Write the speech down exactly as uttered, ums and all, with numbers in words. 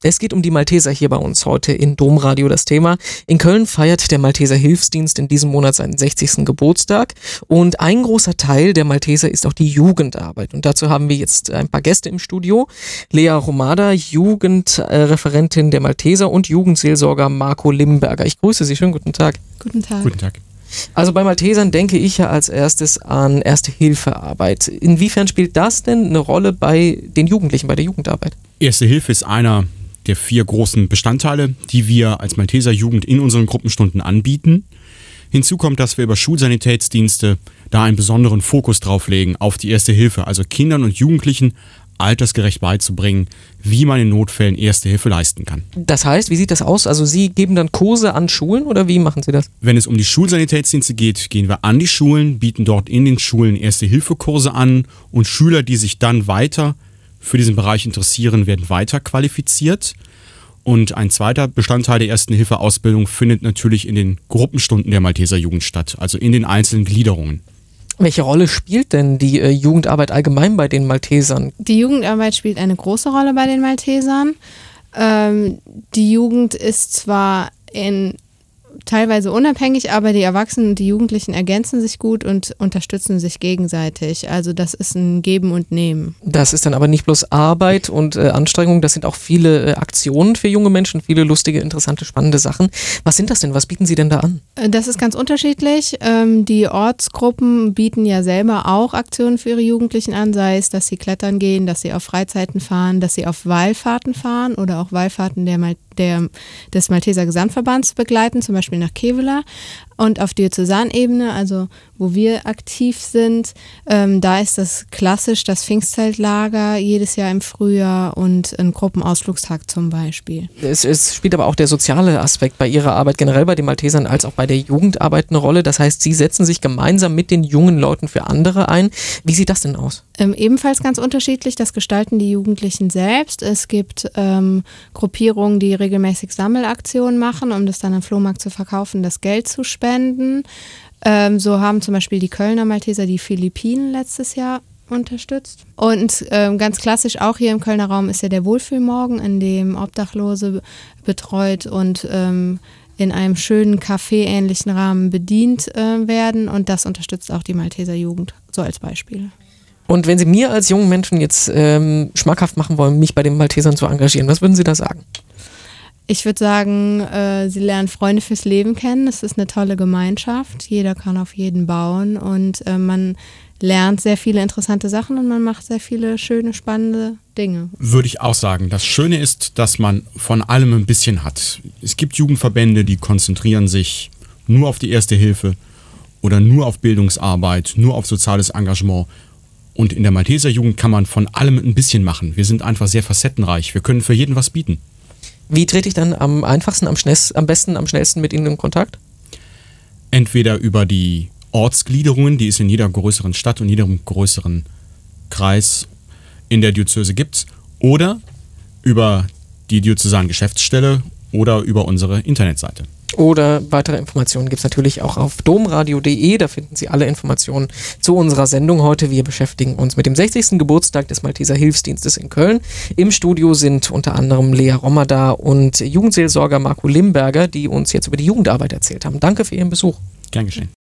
Es geht um die Malteser hier bei uns heute in Domradio das Thema. In Köln feiert der Malteser Hilfsdienst in diesem Monat seinen sechzigsten Geburtstag und ein großer Teil der Malteser ist auch die Jugendarbeit. Und dazu haben wir jetzt ein paar Gäste im Studio. Lea Romada, Jugendreferentin der Malteser und Jugendseelsorger Marco Limberger. Ich grüße Sie, schönen guten Tag. Guten Tag. Guten Tag. Also bei Maltesern denke ich ja als erstes an Erste-Hilfe-Arbeit. Inwiefern spielt das denn eine Rolle bei den Jugendlichen, bei der Jugendarbeit? Erste Hilfe ist einer der vier großen Bestandteile, die wir als Malteser Jugend in unseren Gruppenstunden anbieten. Hinzu kommt, dass wir über Schulsanitätsdienste da einen besonderen Fokus drauf legen auf die Erste Hilfe, also Kindern und Jugendlichen altersgerecht beizubringen, wie man in Notfällen Erste Hilfe leisten kann. Das heißt, wie sieht das aus? Also Sie geben dann Kurse an Schulen oder wie machen Sie das? Wenn es um die Schulsanitätsdienste geht, gehen wir an die Schulen, bieten dort in den Schulen Erste-Hilfe-Kurse an und Schüler, die sich dann weiter für diesen Bereich interessieren, werden weiter qualifiziert. Und ein zweiter Bestandteil der Erste-Hilfe-Ausbildung findet natürlich in den Gruppenstunden der Malteser Jugend statt, also in den einzelnen Gliederungen. Welche Rolle spielt denn die äh, Jugendarbeit allgemein bei den Maltesern? Die Jugendarbeit spielt eine große Rolle bei den Maltesern. Ähm, die Jugend ist zwar in teilweise unabhängig, aber die Erwachsenen und die Jugendlichen ergänzen sich gut und unterstützen sich gegenseitig. Also das ist ein Geben und Nehmen. Das ist dann aber nicht bloß Arbeit und äh, Anstrengung, das sind auch viele äh, Aktionen für junge Menschen, viele lustige, interessante, spannende Sachen. Was sind das denn? Was bieten Sie denn da an? Das ist ganz unterschiedlich. Ähm, die Ortsgruppen bieten ja selber auch Aktionen für ihre Jugendlichen an, sei es, dass sie klettern gehen, dass sie auf Freizeiten fahren, dass sie auf Wallfahrten fahren oder auch Wallfahrten der, Mal- der, des Malteser Gesamtverbands begleiten, zum Beispiel nach Kevela. Und auf Diözesanebene, also wo wir aktiv sind, ähm, da ist das klassisch das Pfingstzeltlager jedes Jahr im Frühjahr und ein Gruppenausflugstag zum Beispiel. Es, es spielt aber auch der soziale Aspekt bei Ihrer Arbeit, generell bei den Maltesern, als auch bei der Jugendarbeit eine Rolle. Das heißt, Sie setzen sich gemeinsam mit den jungen Leuten für andere ein. Wie sieht das denn aus? Ähm, ebenfalls ganz unterschiedlich, das gestalten die Jugendlichen selbst. Es gibt ähm, Gruppierungen, die regelmäßig Sammelaktionen machen, um das dann am Flohmarkt zu verkaufen, das Geld zu spenden. Ähm, so haben zum Beispiel die Kölner Malteser die Philippinen letztes Jahr unterstützt. Und ähm, ganz klassisch auch hier im Kölner Raum ist ja der Wohlfühlmorgen, in dem Obdachlose betreut und ähm, in einem schönen Café-ähnlichen Rahmen bedient äh, werden. Und das unterstützt auch die Malteser Jugend, so als Beispiel. Und wenn Sie mir als jungen Menschen jetzt ähm, schmackhaft machen wollen, mich bei den Maltesern zu engagieren, was würden Sie da sagen? Ich würde sagen, äh, sie lernen Freunde fürs Leben kennen. Es ist eine tolle Gemeinschaft. Jeder kann auf jeden bauen und äh, man lernt sehr viele interessante Sachen und man macht sehr viele schöne, spannende Dinge. Würde ich auch sagen. Das Schöne ist, dass man von allem ein bisschen hat. Es gibt Jugendverbände, die konzentrieren sich nur auf die Erste Hilfe oder nur auf Bildungsarbeit, nur auf soziales Engagement. Und in der Malteser Jugend kann man von allem ein bisschen machen. Wir sind einfach sehr facettenreich. Wir können für jeden was bieten. Wie trete ich dann am einfachsten, am, schnellst, am besten, am schnellsten mit Ihnen in Kontakt? Entweder über die Ortsgliederungen, die es in jeder größeren Stadt und jedem größeren Kreis in der Diözese gibt, oder über die Diözesangeschäftsstelle oder über unsere Internetseite. Oder weitere Informationen gibt es natürlich auch auf domradio punkt de. Da finden Sie alle Informationen zu unserer Sendung heute. Wir beschäftigen uns mit dem sechzigsten Geburtstag des Malteser Hilfsdienstes in Köln. Im Studio sind unter anderem Lea Romada und Jugendseelsorger Marco Limberger, die uns jetzt über die Jugendarbeit erzählt haben. Danke für Ihren Besuch. Gern geschehen.